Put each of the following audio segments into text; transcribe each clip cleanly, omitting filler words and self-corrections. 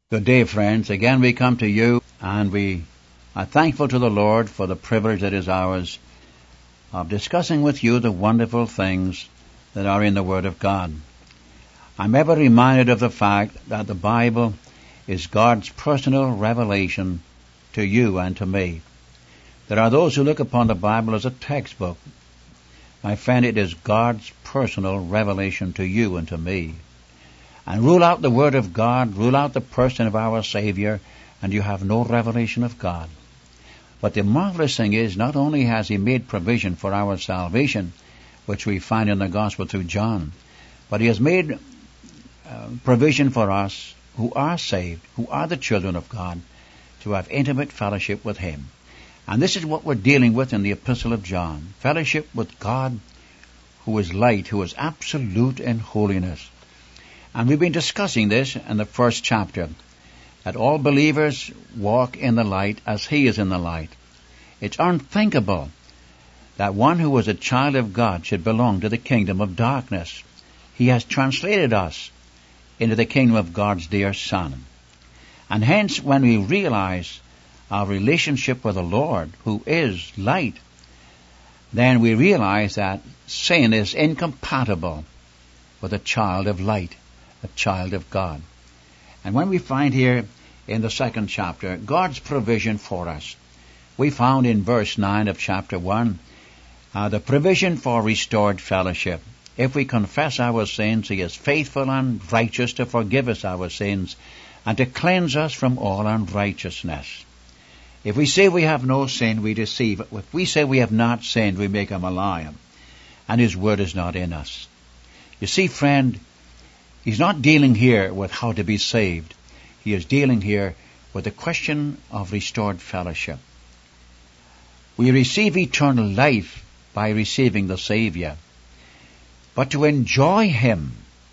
Good day, friends. Again we come to you, and we are thankful to the Lord for the privilege that is ours of discussing with you the wonderful things that are in the Word of God. I'm ever reminded of the fact that the Bible is God's personal revelation to you and to me. There are those who look upon the Bible as a textbook. My friend, it is God's personal revelation to you and to me. And rule out the Word of God, rule out the person of our Savior, and you have no revelation of God. But the marvelous thing is, not only has He made provision for our salvation, which we find in the Gospel through John, but He has made provision for us who are saved, who are the children of God, to have intimate fellowship with Him. And this is what we're dealing with in the Epistle of John. Fellowship with God, who is light, who is absolute in holiness. And we've been discussing this in the first chapter, that all believers walk in the light as He is in the light. It's unthinkable that one who was a child of God should belong to the kingdom of darkness. He has translated us into the kingdom of God's dear Son. And hence, when we realize our relationship with the Lord, who is light, then we realize that sin is incompatible with a child of light, a child of God. And when we find here in the second chapter God's provision for us, we found in verse 9 of chapter 1 the provision for restored fellowship. If we confess our sins, He is faithful and righteous to forgive us our sins and to cleanse us from all unrighteousness. If we say we have no sin, we deceive. If we say we have not sinned, we make Him a liar, and His word is not in us. You see, friend, He's not dealing here with how to be saved. He is dealing here with the question of restored fellowship. We receive eternal life by receiving the Savior. But to enjoy Him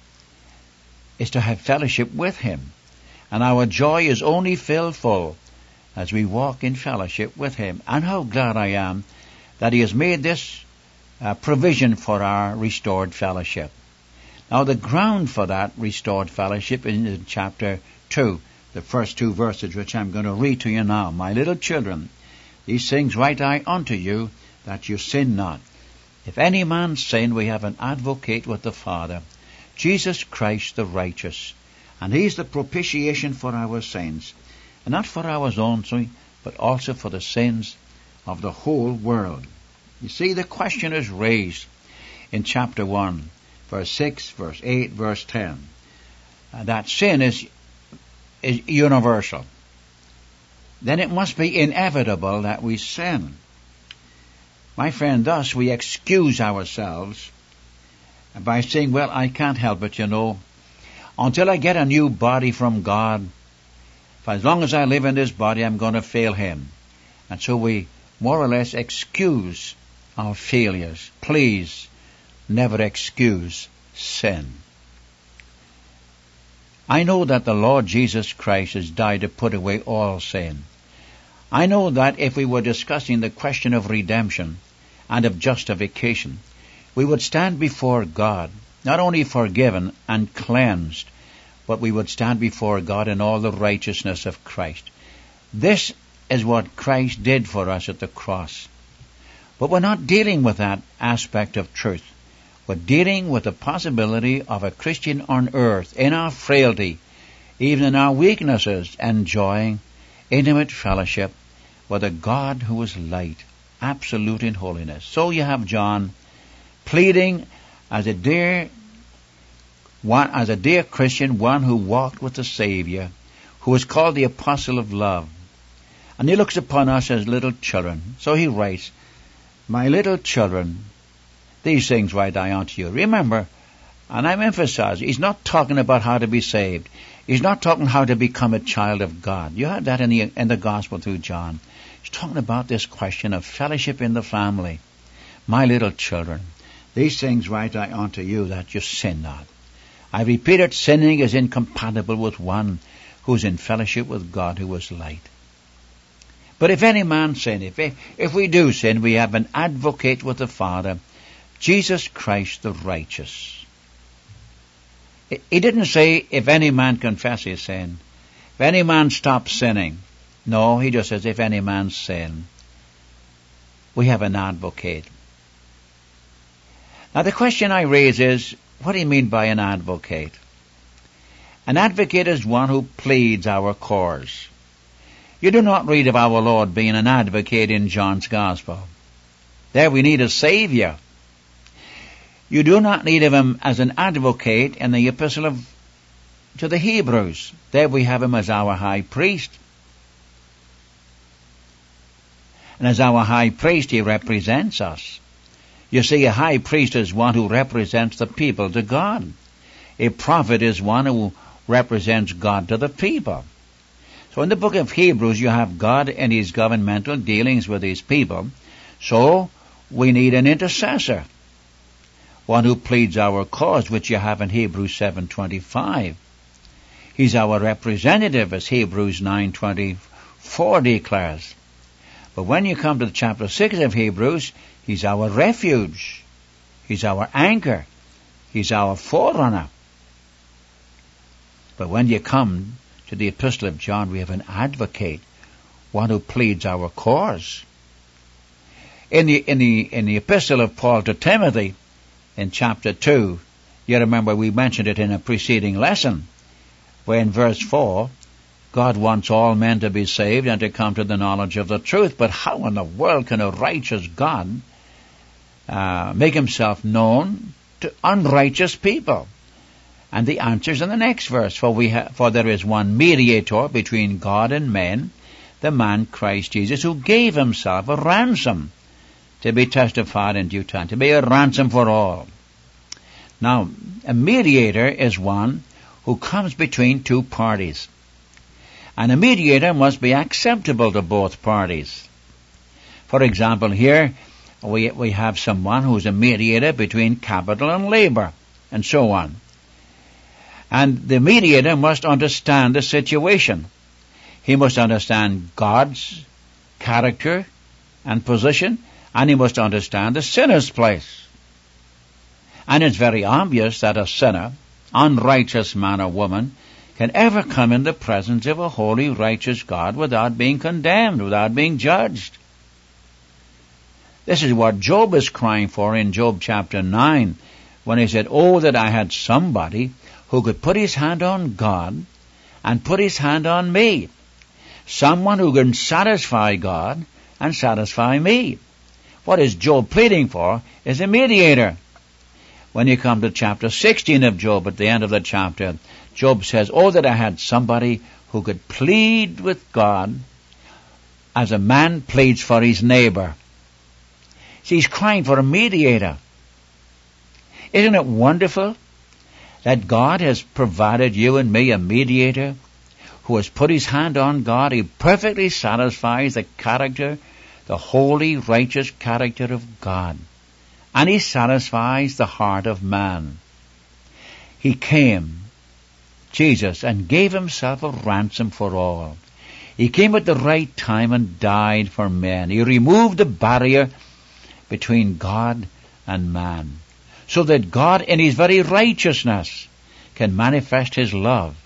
is to have fellowship with Him. And our joy is only filled full as we walk in fellowship with Him. And how glad I am that He has made this provision for our restored fellowship. Now, the ground for that restored fellowship is in chapter 2, the first two verses, which I'm going to read to you now. My little children, these things write I unto you, that you sin not. If any man sin, we have an advocate with the Father, Jesus Christ the righteous. And He's the propitiation for our sins, and not for ours only, but also for the sins of the whole world. You see, the question is raised in chapter 1. Verse 6, verse 8, verse 10. That sin is universal. Then it must be inevitable that we sin. My friend, thus we excuse ourselves by saying, well, I can't help it, Until I get a new body from God, for as long as I live in this body, I'm going to fail Him. And so we more or less excuse our failures. Please, never excuse sin. I know that the Lord Jesus Christ has died to put away all sin. I know that if we were discussing the question of redemption and of justification, we would stand before God, not only forgiven and cleansed, but we would stand before God in all the righteousness of Christ. This is what Christ did for us at the cross. But we're not dealing with that aspect of truth. We're dealing with the possibility of a Christian on earth, in our frailty, even in our weaknesses, enjoying intimate fellowship with a God who is light, absolute in holiness. So you have John pleading as a dear Christian, one who walked with the Savior, who is called the Apostle of Love. And he looks upon us as little children. So he writes, my little children, these things write I unto you. Remember, and I'm emphasizing, he's not talking about how to be saved. He's not talking how to become a child of God. You have that in the Gospel through John. He's talking about this question of fellowship in the family. My little children, these things write I unto you, that you sin not. I repeat it, sinning is incompatible with one who's in fellowship with God, who is light. But if any man sin, if we do sin, we have an advocate with the Father, Jesus Christ the righteous. He didn't say, if any man confess his sin. If any man stops sinning. No, he just says, if any man sin. We have an advocate. Now the question I raise is, what do you mean by an advocate? An advocate is one who pleads our cause. You do not read of our Lord being an advocate in John's Gospel. There we need a Savior. You do not need of him as an advocate in the epistle to the Hebrews. There we have him as our high priest. And as our high priest, he represents us. You see, a high priest is one who represents the people to God. A prophet is one who represents God to the people. So in the book of Hebrews, you have God in his governmental dealings with his people. So we need an intercessor, one who pleads our cause, which you have in Hebrews 7:25. He's our representative, as Hebrews 9:24 declares. But when you come to chapter 6 of Hebrews, he's our refuge. He's our anchor. He's our forerunner. But when you come to the epistle of John, we have an advocate, one who pleads our cause. In the epistle of Paul to Timothy, in chapter 2, you remember we mentioned it in a preceding lesson, where in verse 4, God wants all men to be saved and to come to the knowledge of the truth. But how in the world can a righteous God make himself known to unrighteous people? And the answer's in the next verse. For there is one mediator between God and men, the man Christ Jesus, who gave himself a ransom to be testified in due time, to be a ransom for all. Now, a mediator is one who comes between two parties. And a mediator must be acceptable to both parties. For example, here we have someone who's a mediator between capital and labor, and so on. And the mediator must understand the situation. He must understand God's character and position, and he must understand the sinner's place. And it's very obvious that a sinner, unrighteous man or woman, can ever come in the presence of a holy, righteous God without being condemned, without being judged. This is what Job is crying for in Job chapter 9, when he said, "Oh, that I had somebody who could put his hand on God and put his hand on me. Someone who can satisfy God and satisfy me." What is Job pleading for is a mediator. When you come to chapter 16 of Job, at the end of the chapter, Job says, "Oh, that I had somebody who could plead with God as a man pleads for his neighbor." See, he's crying for a mediator. Isn't it wonderful that God has provided you and me a mediator who has put his hand on God? He perfectly satisfies the character, the holy, righteous character of God. And he satisfies the heart of man. He came, Jesus, and gave himself a ransom for all. He came at the right time and died for men. He removed the barrier between God and man, so that God in his very righteousness can manifest his love.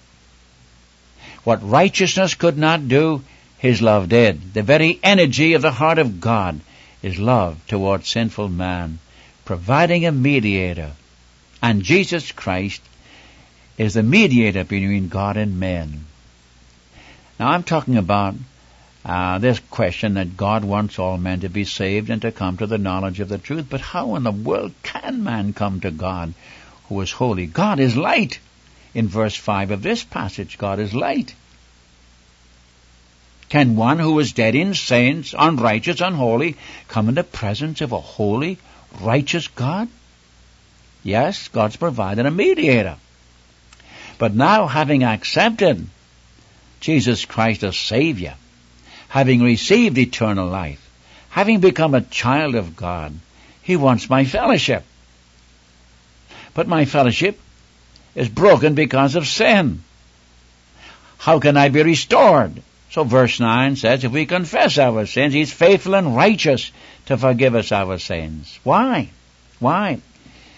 What righteousness could not do, his love did. The very energy of the heart of God is love towards sinful man, providing a mediator. And Jesus Christ is the mediator between God and men. Now I'm talking about this question that God wants all men to be saved and to come to the knowledge of the truth. But how in the world can man come to God who is holy? God is light. In verse 5 of this passage, God is light. Can one who is dead in sins, unrighteous, unholy, come in the presence of a holy, righteous God? Yes, God's provided a mediator. But now, having accepted Jesus Christ as Savior, having received eternal life, having become a child of God, he wants my fellowship. But my fellowship is broken because of sin. How can I be restored? So verse 9 says, if we confess our sins, he's faithful and righteous to forgive us our sins. Why? Why?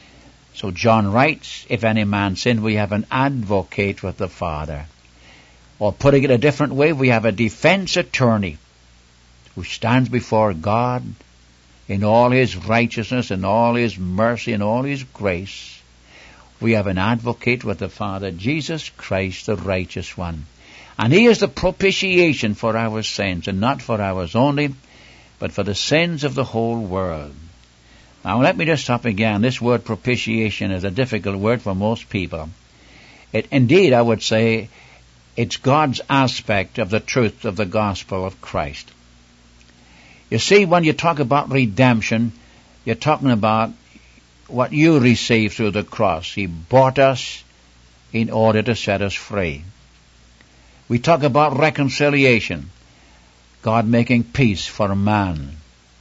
So John writes, if any man sin, we have an advocate with the Father. Or putting it a different way, we have a defense attorney who stands before God in all his righteousness, in all his mercy, in all his grace. We have an advocate with the Father, Jesus Christ, the righteous one. And he is the propitiation for our sins, and not for ours only, but for the sins of the whole world. Now let me just stop again. This word propitiation is a difficult word for most people. Indeed, I would say, it's God's aspect of the truth of the gospel of Christ. You see, when you talk about redemption, you're talking about what you received through the cross. He bought us in order to set us free. We talk about reconciliation, God making peace for man.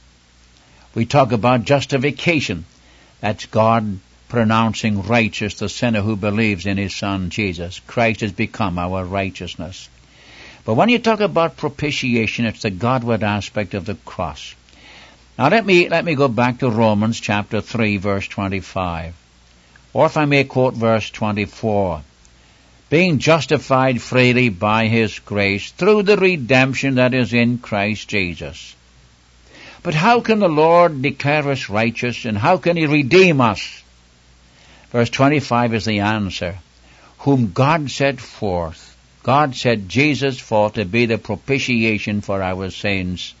We talk about justification, that's God pronouncing righteous the sinner who believes in his Son Jesus. Christ has become our righteousness. But when you talk about propitiation, it's the Godward aspect of the cross. Now let me go back to Romans chapter 3, verse 25. Or if I may quote verse 24. Being justified freely by his grace through the redemption that is in Christ Jesus. But how can the Lord declare us righteous, and how can he redeem us? Verse 25 is the answer. Whom God set forth. God set Jesus forth to be the propitiation for our sins,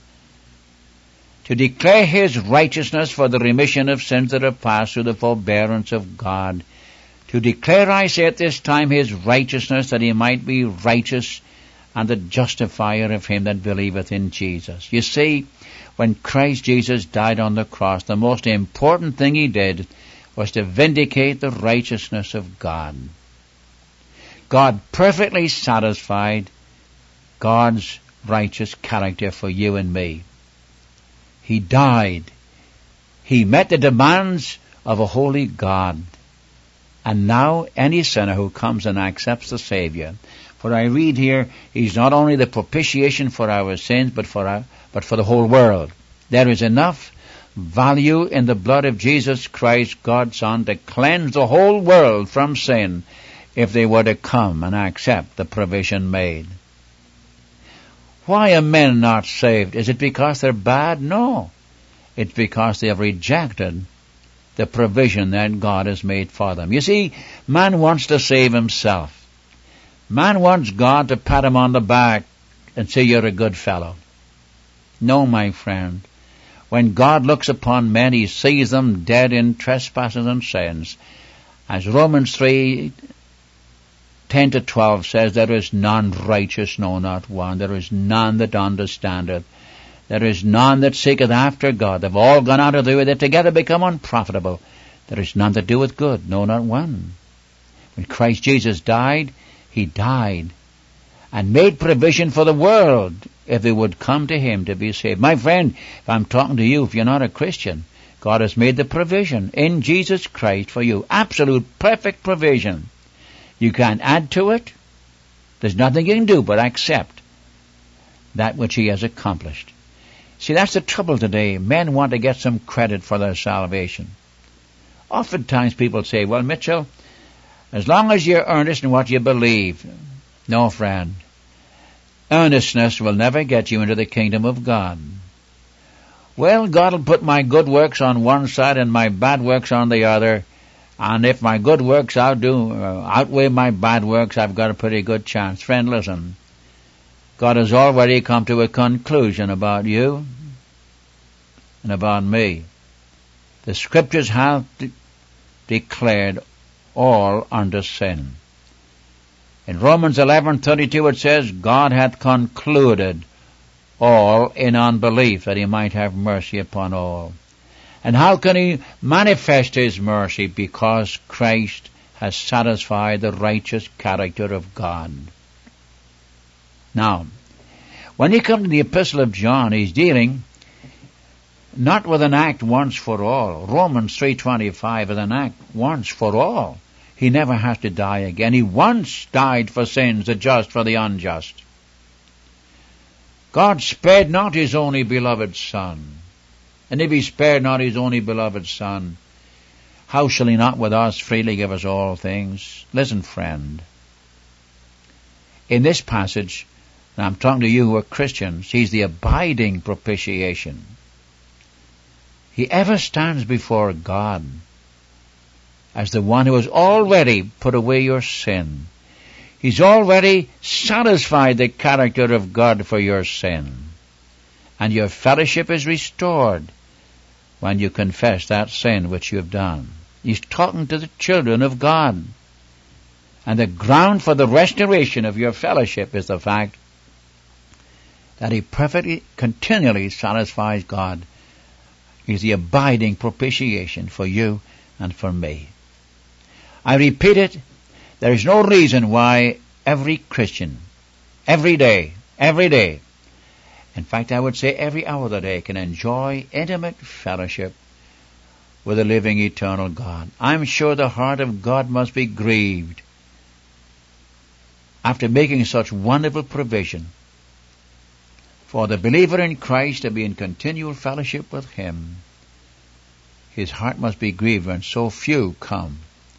to declare his righteousness for the remission of sins that are past through the forbearance of God, to declare, I say at this time, his righteousness, that he might be righteous and the justifier of him that believeth in Jesus. You see, when Christ Jesus died on the cross, the most important thing he did was to vindicate the righteousness of God. God perfectly satisfied God's righteous character for you and me. He died. He met the demands of a holy God. And now any sinner who comes and accepts the Savior, for I read here, he's not only the propitiation for our sins, but for the whole world. There is enough value in the blood of Jesus Christ, God's Son, to cleanse the whole world from sin, if they were to come and accept the provision made. Why are men not saved? Is it because they're bad? No. It's because they have rejected the provision that God has made for them. You see, man wants to save himself. Man wants God to pat him on the back and say, you're a good fellow. No, my friend. When God looks upon men, he sees them dead in trespasses and sins. As Romans 3, 10 to 12 says, there is none righteous, no, not one. There is none that understandeth. There is none that seeketh after God. They've all gone out of the way. They together become unprofitable. There is none that doeth good, no, not one. When Christ Jesus died, he died and made provision for the world if they would come to him to be saved. My friend, if I'm talking to you, if you're not a Christian, God has made the provision in Jesus Christ for you. Absolute, perfect provision. You can't add to it. There's nothing you can do but accept that which he has accomplished. See, that's the trouble today. Men want to get some credit for their salvation. Oftentimes people say, well, Mitchell, as long as you're earnest in what you believe. No, friend. Earnestness will never get you into the kingdom of God. Well, God will put my good works on one side and my bad works on the other. And if my good works outweigh my bad works, I've got a pretty good chance. Friend, listen. God has already come to a conclusion about you and about me. The Scriptures have declared all under sin. In Romans 11:32 it says, God hath concluded all in unbelief, that he might have mercy upon all. And how can he manifest his mercy? Because Christ has satisfied the righteous character of God. Now, when you come to the Epistle of John, he's dealing not with an act once for all. Romans 3:25 is an act once for all. He never has to die again. He once died for sins, the just for the unjust. God spared not his only beloved Son. And if he spared not his only beloved Son, how shall he not with us freely give us all things? Listen, friend. in this passage, and I'm talking to you who are Christians, He's the abiding propitiation. He ever stands before God as the one who has already put away your sin. He's already satisfied the character of God for your sin. And your fellowship is restored when you confess that sin which you have done. He's talking to the children of God. And the ground for the restoration of your fellowship is the fact that He perfectly, continually satisfies God. He's the abiding propitiation for you and for me. I repeat it, there is no reason why every Christian, every day, in fact I would say every hour of the day, can enjoy intimate fellowship with the living eternal God. I'm sure the heart of God must be grieved after making such wonderful provision for the believer in Christ to be in continual fellowship with Him. His heart must be grieved when so few come,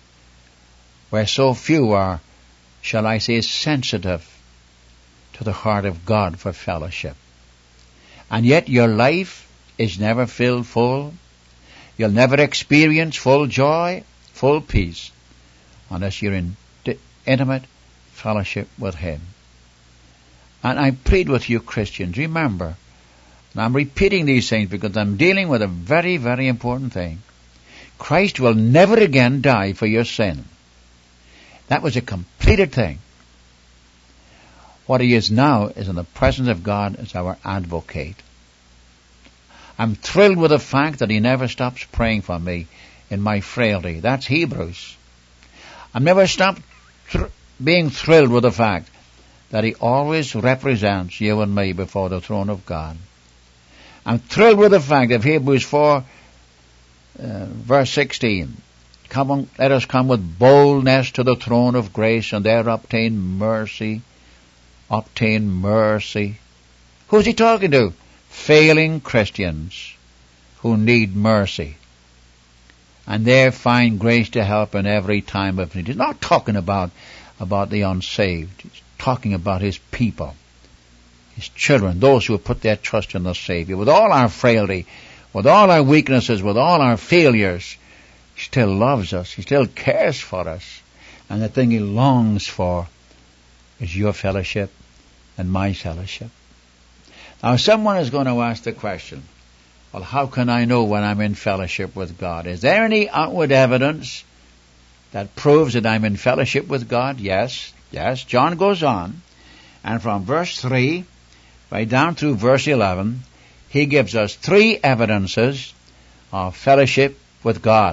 where so few are, shall I say, sensitive to the heart of God for fellowship. And yet your life is never filled full. You'll never experience full joy, full peace, unless you're in intimate fellowship with Him. And I plead with you Christians, remember, and I'm repeating these things because I'm dealing with a very, very important thing. Christ will never again die for your sin. That was a completed thing. What He is now is in the presence of God as our advocate. I'm thrilled with the fact that He never stops praying for me in my frailty. That's Hebrews. I'm never stopped being thrilled with the fact that He always represents you and me before the throne of God. I'm thrilled with the fact of Hebrews 4, verse 16. Come on, let us come with boldness to the throne of grace and there obtain mercy. Obtain mercy. Who's He talking to? Failing Christians who need mercy. And there find grace to help in every time of need. He's not talking about the unsaved. He's talking about His people, His children, those who have put their trust in the Savior. With all our frailty, with all our weaknesses, with all our failures, He still loves us. He still cares for us. And the thing He longs for is your fellowship and my fellowship. Now someone is going to ask the question, well, how can I know when I'm in fellowship with God? Is there any outward evidence that proves that I'm in fellowship with God? Yes. John goes on, and from verse 3 right down through verse 11, he gives us 3 evidences of fellowship with God.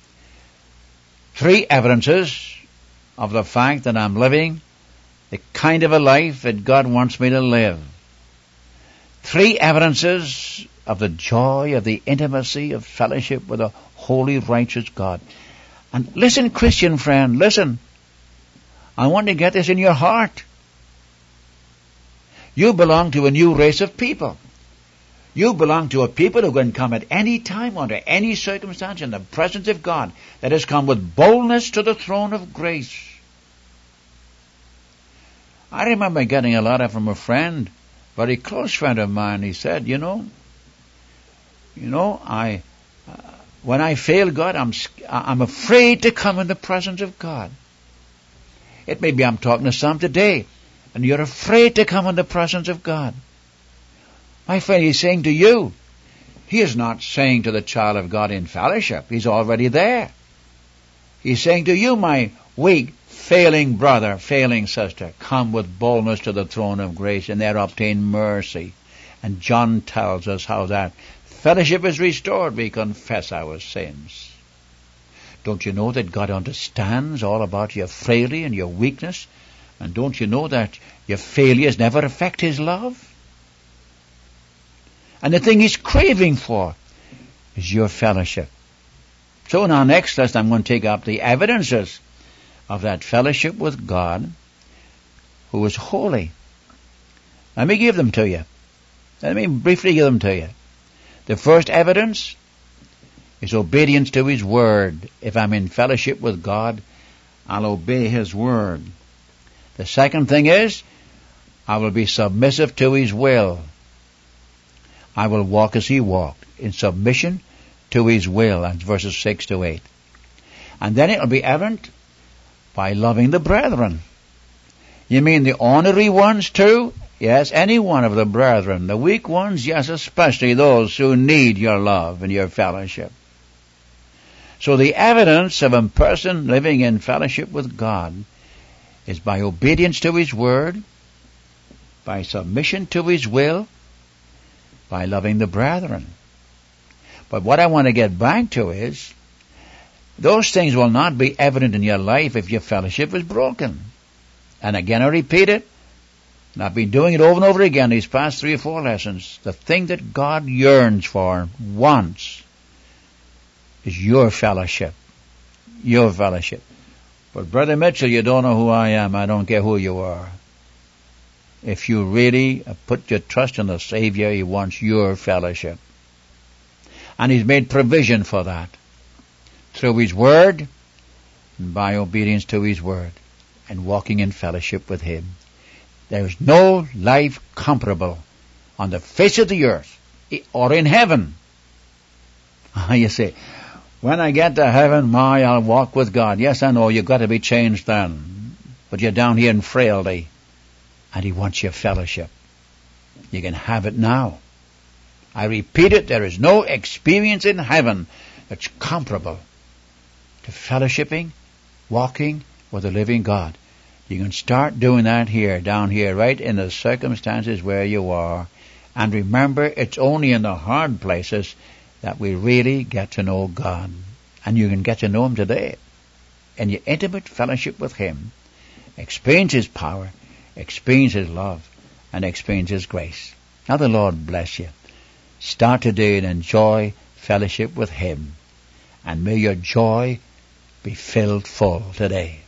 3 evidences of the fact that I'm living the kind of a life that God wants me to live. 3 evidences of the joy, of the intimacy, of fellowship with a holy, righteous God. And listen, Christian friend, listen. I want to get this in your heart. You belong to a new race of people. You belong to a people who can come at any time, under any circumstance, in the presence of God, that has come with boldness to the throne of grace. I remember getting a letter from a friend, very close friend of mine. He said, when I fail God, I'm afraid to come in the presence of God. It may be I'm talking to some today, and you're afraid to come in the presence of God. My friend, He's saying to you, He is not saying to the child of God in fellowship. He's already there. He's saying to you, my weak, failing brother, failing sister, come with boldness to the throne of grace and there obtain mercy. And John tells us how that fellowship is restored. We confess our sins. Don't you know that God understands all about your frailty and your weakness? And don't you know that your failures never affect His love? And the thing He's craving for is your fellowship. So in our next lesson, I'm going to take up the evidences of that fellowship with God, who is holy. Let me give them to you. Let me briefly give them to you. The first evidence is obedience to His Word. If I'm in fellowship with God, I'll obey His Word. The second thing is, I will be submissive to His will. I will walk as He walked, in submission to His will. That's verses 6 to 8. And then it will be evident by loving the brethren. You mean the ornery ones too? Yes, any one of the brethren. The weak ones, yes, especially those who need your love and your fellowship. So the evidence of a person living in fellowship with God is by obedience to His word, by submission to His will, by loving the brethren. But what I want to get back to is, those things will not be evident in your life if your fellowship is broken. And again I repeat it, and I've been doing it over and over again these past 3 or 4 lessons. The thing that God yearns for, wants, is your fellowship. Your fellowship. But Brother Mitchell, you don't know who I am. I don't care who you are. If you really put your trust in the Savior, He wants your fellowship. And He's made provision for that. Through His Word, and by obedience to His Word, and walking in fellowship with Him. There is no life comparable on the face of the earth, or in heaven. You say, when I get to heaven, I'll walk with God. Yes, I know, you've got to be changed then. But you're down here in frailty, and He wants your fellowship. You can have it now. I repeat it, there is no experience in heaven that's comparable to fellowshipping, walking with the living God. You can start doing that here, down here, right in the circumstances where you are. And remember, it's only in the hard places that we really get to know God. And you can get to know Him today. In your intimate fellowship with Him, experience His power, experience His love, and experience His grace. Now the Lord bless you. Start today and enjoy fellowship with Him. And may your joy be filled full today.